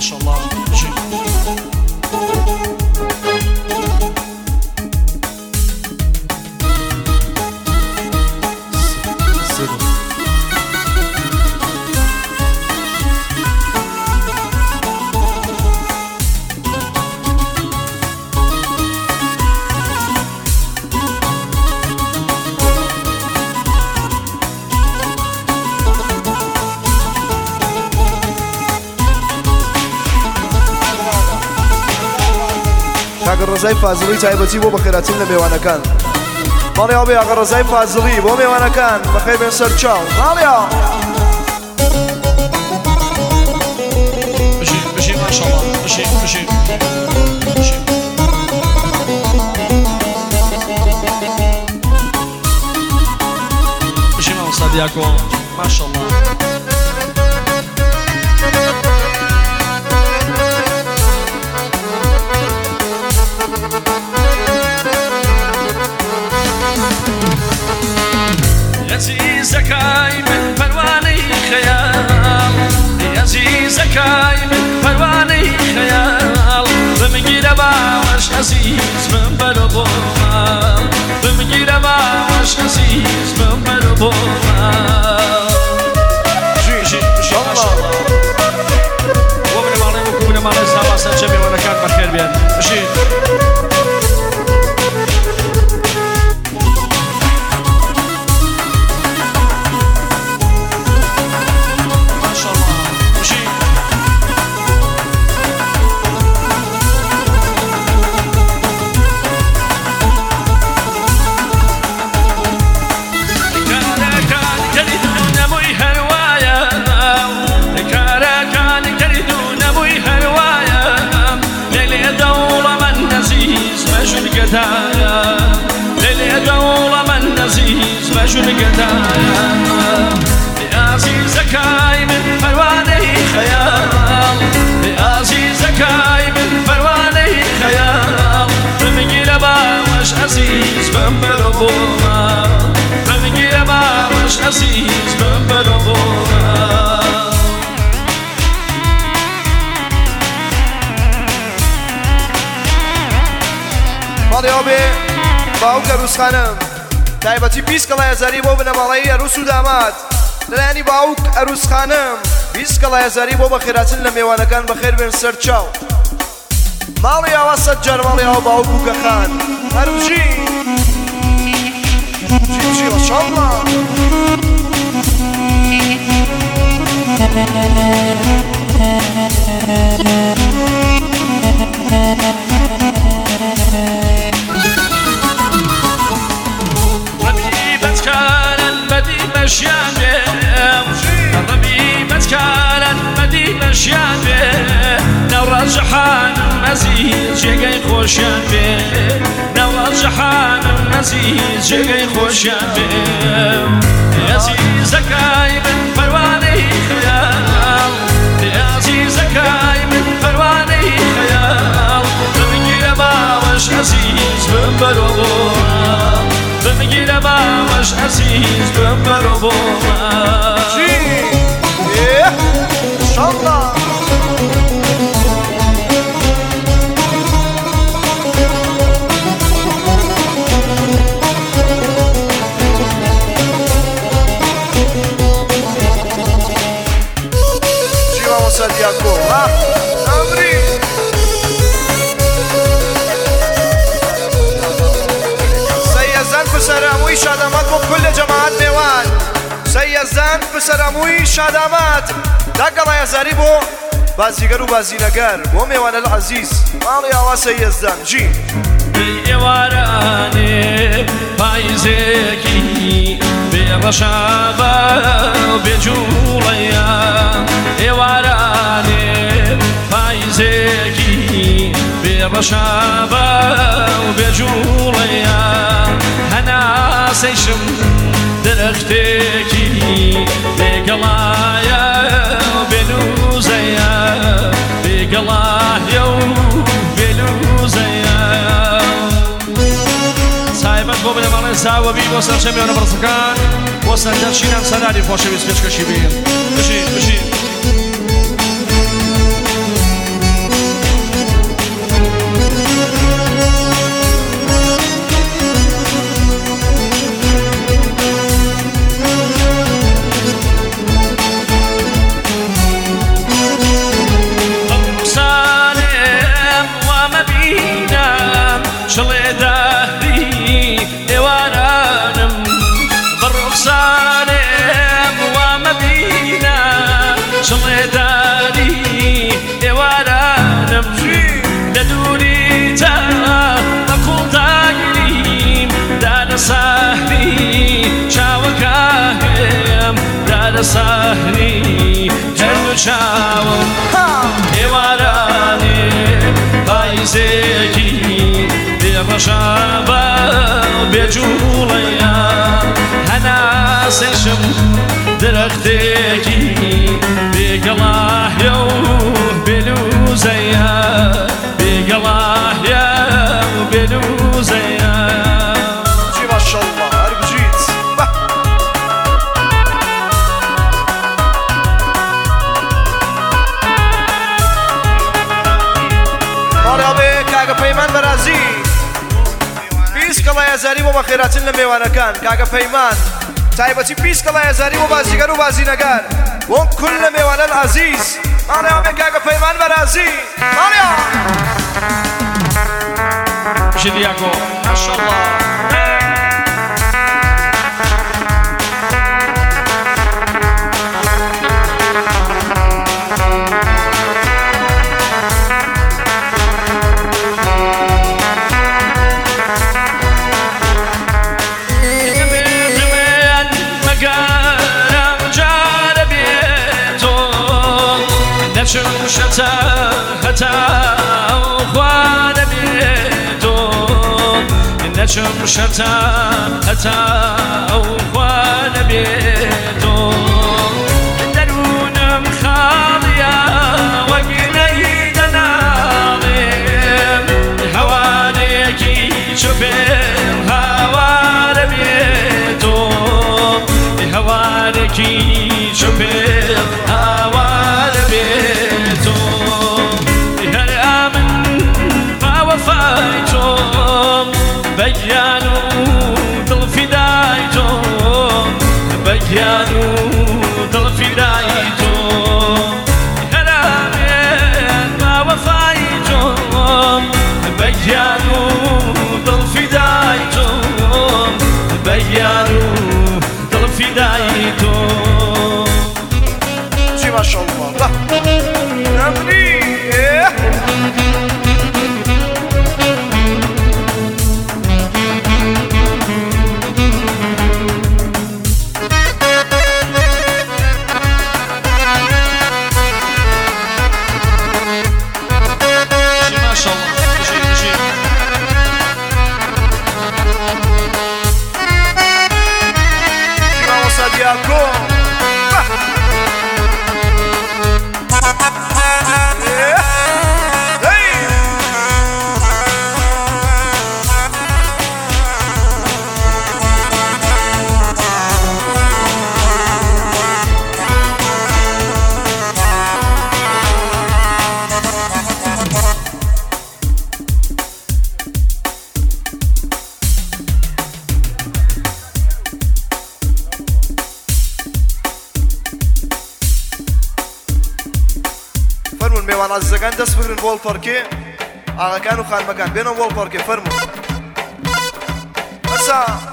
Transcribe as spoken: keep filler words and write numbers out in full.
شاء الله بشي ئاگەر ڕزای فازڵی تایبەتی بۆ بەخێراتن لە میوانەکان ماڵی ئەوبێ ئاگەر ڕزای فازڵی بۆ میوانەکان بەخێر بێن سەر چاو ماڵیا بشي بشي ما شاء الله بشي بشي بشي بشي ما وصدياكو ما شاء الله عزيزكاي من پروانه خيال عزيزكاي من پروانه خيال بمگیره باش عزیز من برو بومال بمگیره باش عزیز من برو بومال جي جي ما شاء الله ومن مالي وكم من مالي سواسا جميع وانا كان بخير بيان بشي ليلي دولة من نزيز مجن قدايا يا عزيزكاي من پروانه خيال يا عزيزكاي من پروانه خيال بمگیره باش عزیز من برو بومال بمگیره باش عزیز من برو بومال ماڵی ئەوبێ باوک ئەروس خانم تایبەتی بیست کەڵای هەزاری بۆ بنەماڵەیی ئەروس و دامات لەلایەنی باوک ئەروس خانم بیست کەڵای هەزاری بۆ بەخێراتن لە میوانەکان بەخێر بێن سەر چاو ماڵی ئاوا سەد جار ماڵی ئەوە باوک و گەخان هەروژی جی جی ماشاءالله مشيان ربيبت كانت مدينة مشيان نور الجحان مزيج جاي خوشان نور الجحان مزيج جاي خوشان يا عزيزكاي من پروانه خيال يا عزيزكاي من پروانه خيال بمگیره باش عزیز من برو بمگیره باش عزیز من برو بومال جی ايه ماشاءالله جی ماما صدیقو ها امری پسراموی شادامات بۆ کل جەماعەت میوان سەیەزدان پسراموی شادامات داگەڵای هەزاری بۆ بازیگەر و بازینەگەر بۆ میوانە العەزیز ماڵی ئاوا سەیەزدان جی ئێوارانێ پاییزێکی بێڕەشابە و بێجوڵەیە ئێوارانێ پاییزێکی بێڕەشابە و بێجوڵەیە هەناسەیشم درەختێکی بێگەڵایە و بێنووزەیە بێگەڵایە و بێنووزەیە سایبەت بۆ بنەماڵێ زاوەبی بۆ سەرچە میوانە بەڕزەکان بۆ سەردەرچینان سەراری خۆشەویست پێشکەشی بێن بژین بژین شڵێدانی ئێوارانم لە دووری تا بە کوڵداگریم دادە ساحری چاوەکانم دادە ساحری هەردوو چاوم ئێوارانێ پاییزێکی بێڕەشابە بێجوڵەیە هەناسەیشم درەختێکی بێگەڵاهیە و بێلوزەیە بێگەڵاهیە و بێلوزەیە چی ماشەڵڵا هەر بجیت ماڵێ کاگە پەیمان بەرازی بیست کەڵای هەزاری بۆ بەخێراتن لە میوانەکان کاگە پەیمان تایبەتی بیست کەڵای هەزاری بۆ بازیگەر و بازینەکان بۆ کل لە میوانە العەزیز ماڵێ کاگە پەیمان بەرازی ماڵێ ژیدیاکۆ ماشەڵڵا نەچم شەتا هەتا خوانە بێتۆ نەچم شەتا هەتا خوانە بێتۆ دەروونم خاڵیە وەگنەی دەناڵێم هەوانێکی چوبێم هاوارە بێتۆ هەوانێکی چوبێم هاوارە بێتۆ هەرا من باوەفای تۆم بەگیان و دڵفیدای تۆم بەگیان و دڵفیدای تۆم هەرا من باوەفای تۆم بەگیان و دڵفیدای تۆم بەگیان و دڵفیدای تۆم چی ماشەڵڵا نەمری فەرمون میوان عەزیزەکان دەست بگرن بۆ ئەڵپەڕکێ ئاغاکان و خانمەکان بێنە بۆ ئەڵپەڕکێ فەرمون بەسە